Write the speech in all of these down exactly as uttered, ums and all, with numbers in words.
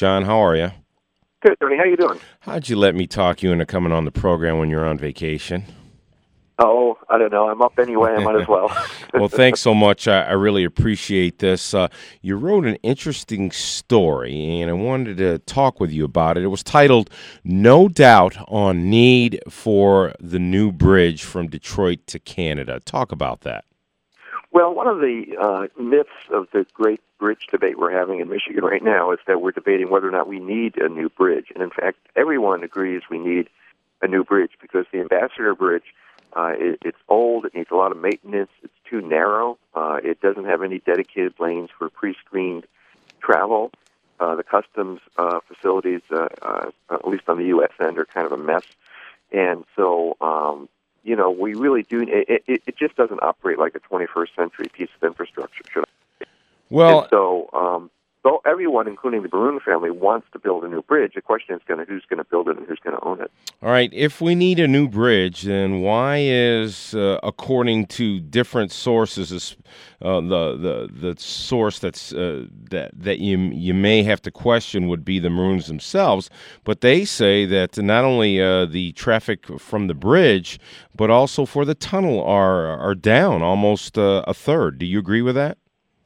John, how are you? Good, Tony. How you doing? How'd you let me talk you into coming on the program when you're on vacation? Oh, I don't know. I'm up anyway. I might as well. Well, thanks so much. I, I really appreciate this. Uh, you wrote an interesting story, and I wanted to talk with you about it. It was titled, No Doubt on Need for the New Bridge from Detroit to Canada. Talk about that. Well, one of the uh, myths of the great bridge debate we're having in Michigan right now is that we're debating whether or not we need a new bridge. And in fact, everyone agrees we need a new bridge because the Ambassador Bridge, uh, it, it's old, it needs a lot of maintenance, it's too narrow, uh, it doesn't have any dedicated lanes for pre-screened travel. Uh, the customs uh, facilities, uh, uh, at least on the U S end, are kind of a mess. And so, um, you know, we really do, it, it, it just doesn't operate like a twenty-first century piece of infrastructure should. Well, and so, um, so everyone, including the Maroon family, wants to build a new bridge. The question is going to who's going to build it and who's going to own it. All right. If we need a new bridge, then why is, uh, according to different sources, uh, the the the source that's uh, that that you you may have to question would be the Maroons themselves, but they say that not only uh, the traffic from the bridge, but also for the tunnel are are down almost uh, a third. Do you agree with that?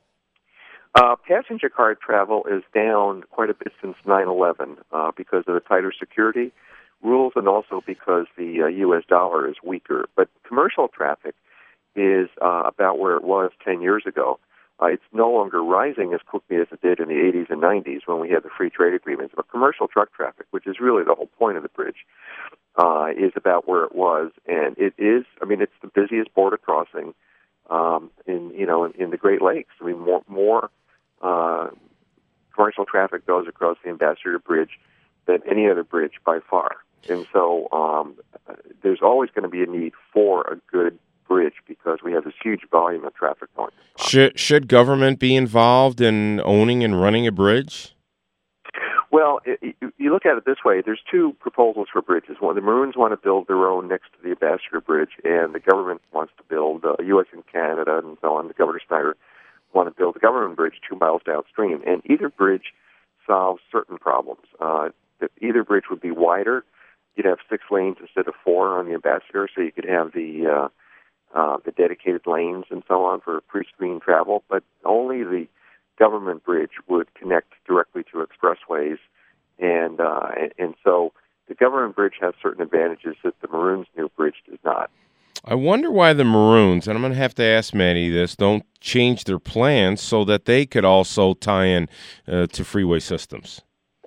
Uh, passenger car travel is down quite a bit since nine eleven uh, because of the tighter security rules and also because the uh, U S dollar is weaker. But commercial traffic is uh, about where it was ten years ago. Uh, it's no longer rising as quickly as it did in the eighties and nineties when we had the free trade agreements. But commercial truck traffic, which is really the whole point of the bridge, uh, is about where it was. And it is, I mean, it's the busiest border crossing um, in, you know, in, in the Great Lakes. I mean, more, more Uh, commercial traffic goes across the Ambassador Bridge than any other bridge by far. And so um, there's always going to be a need for a good bridge because we have this huge volume of traffic going. Should, should government be involved in owning and running a bridge? Well, it, you look at it this way. There's two proposals for bridges. One, the Maroons want to build their own next to the Ambassador Bridge, and the government wants to build uh, U S and Canada and so on. The Governor Snyder want to build a government bridge two miles downstream, and either bridge solves certain problems. Uh, if either bridge would be wider. You'd have six lanes instead of four on the Ambassador, so you could have the uh, uh, the dedicated lanes and so on for pre-screened travel. But only the government bridge would connect directly to expressways, and uh, and, and so the government bridge has certain advantages that the Maroons' new bridge does not. I wonder why the Maroons, and I'm going to have to ask Maddie this, don't change their plans so that they could also tie in uh, to freeway systems.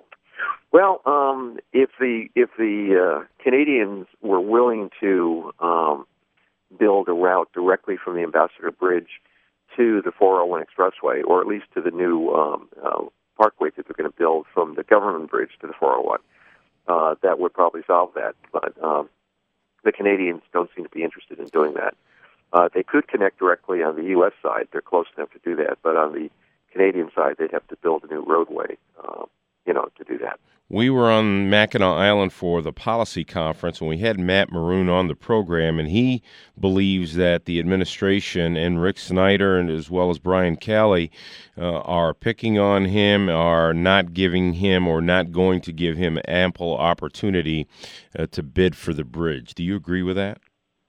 Well, um, if the if the uh, Canadians were willing to um, build a route directly from the Ambassador Bridge to the four oh one Expressway, or at least to the new um, uh, parkway that they're going to build from the government bridge to the four oh one, uh, that would probably solve that. But um, the Canadians don't seem to be interested in doing that. Uh, they could connect directly on the U S side. They're close enough to do that. But on the Canadian side, they'd have to build a new roadway, uh, you know, to do that. We were on Mackinac Island for the policy conference, and we had Matt Maroon on the program, and he believes that the administration and Rick Snyder, and as well as Brian Kelly, uh, are picking on him, are not giving him or not going to give him ample opportunity uh, to bid for the bridge. Do you agree with that?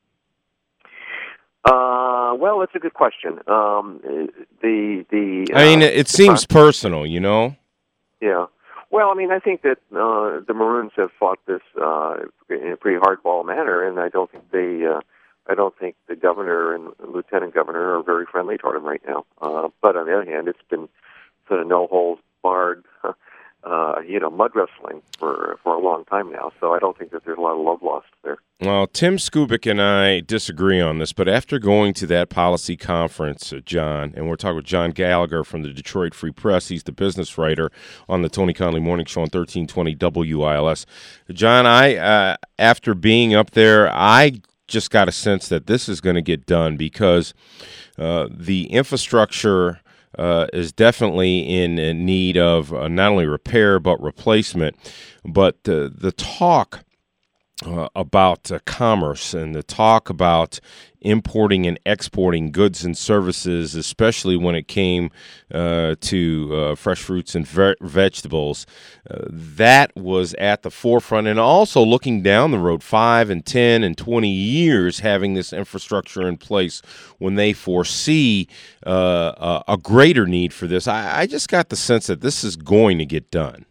Uh, well, that's a good question. Um, the the uh, I mean, it, it seems personal, you know. Yeah. Well, I mean, I think that uh, the Maroons have fought this uh, in a pretty hardball manner, and I don't think they, uh, I don't think the governor and lieutenant governor are very friendly toward him right now. Uh, but on the other hand, it's been sort of no holds barred, uh, you know, mud wrestling for for a long time now. So I don't think that there's a lot of love lost there. Well, Tim Skubic and I disagree on this, but after going to that policy conference, uh, John, and we're talking with John Gallagher from the Detroit Free Press, he's the business writer on the Tony Conley Morning Show on thirteen twenty W I L S. John, I uh, after being up there, I just got a sense that this is going to get done because uh, the infrastructure Uh, is definitely in, in need of uh, not only repair but replacement. But uh, the talk uh, about uh, commerce and the talk about importing and exporting goods and services, especially when it came uh, to uh, fresh fruits and ve- vegetables. Uh, that was at the forefront, and also looking down the road five and ten and twenty years, having this infrastructure in place when they foresee uh, a, a greater need for this. I, I just got the sense that this is going to get done.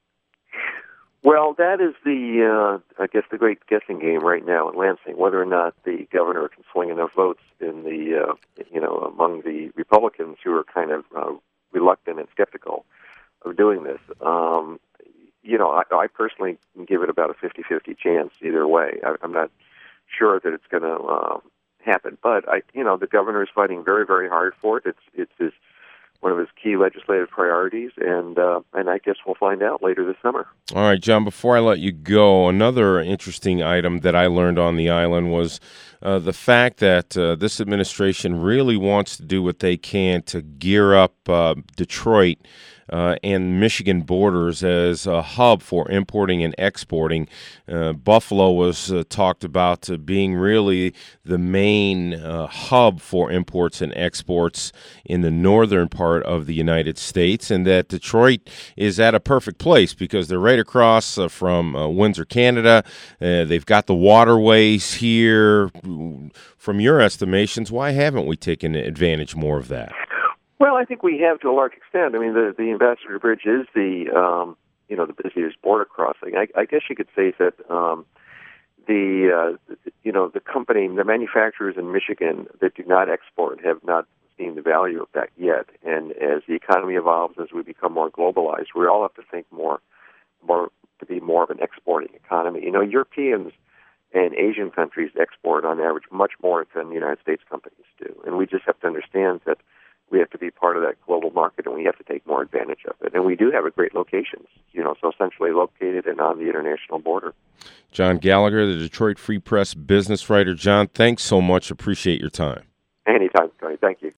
Well, that is the, uh, I guess, the great guessing game right now in Lansing, whether or not the governor can swing enough votes in the, uh, you know, among the Republicans who are kind of uh, reluctant and skeptical of doing this. Um, you know, I, I personally give it about a fifty-fifty chance either way. I, I'm not sure that it's going to uh, happen, but I, you know, the governor is fighting very, very hard for it. It's, it's his one of his key legislative priorities, and uh, and I guess we'll find out later this summer. All right, John, before I let you go, another interesting item that I learned on the island was uh, the fact that uh, this administration really wants to do what they can to gear up uh, Detroit Uh, and Michigan borders as a hub for importing and exporting. Uh, Buffalo was uh, talked about uh, being really the main uh, hub for imports and exports in the northern part of the United States, and that Detroit is at a perfect place because they're right across uh, from uh, Windsor, Canada. Uh, they've got the waterways here. From your estimations, why haven't we taken advantage more of that? Well, I think we have to a large extent. I mean, the, the Ambassador Bridge is the, um, you know, the busiest border crossing. I, I guess you could say that um, the, uh, you know, the company, the manufacturers in Michigan that do not export have not seen the value of that yet. And as the economy evolves, as we become more globalized, we all have to think more, more to be more of an exporting economy. You know, Europeans and Asian countries export on average much more than the United States companies do. And we just have to understand that we have to be part of that global market, and we have to take more advantage of it. And we do have a great locations, you know, so centrally located and on the international border. John Gallagher, the Detroit Free Press business writer. John, thanks so much. Appreciate your time. Anytime, Tony. Thank you.